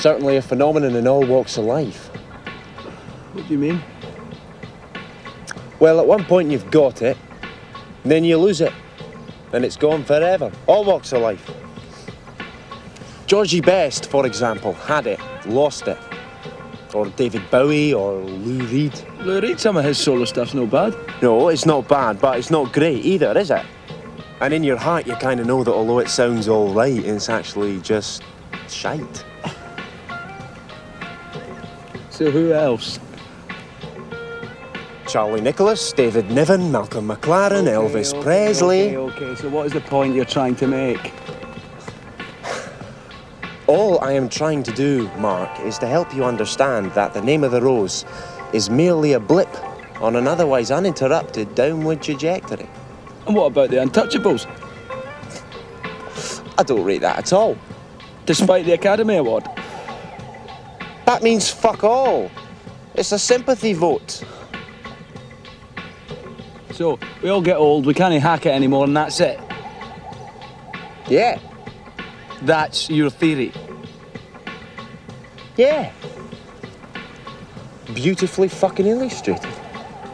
certainly a phenomenon in all walks of life. What do you mean? Well, at one point you've got it, then you lose it, and it's gone forever. All walks of life. Georgie Best, for example, had it, lost it. Or David Bowie, or Lou Reed. Lou Reed, some of his solo stuff's no bad. No, it's not bad, but it's not great either, is it? And in your heart, you kind of know that although it sounds all right, it's actually just shite. So who else? Charlie Nicholas, David Niven, Malcolm McLaren, Elvis Presley. Okay, so what is the point you're trying to make? All I am trying to do, Mark, is to help you understand that the name of the rose is merely a blip on an otherwise uninterrupted downward trajectory. And what about the Untouchables? I don't rate that at all. Despite the Academy Award? That means fuck all. It's a sympathy vote. So, we all get old, we can't hack it anymore, and that's it? Yeah. That's your theory? Yeah. Beautifully fucking illustrated.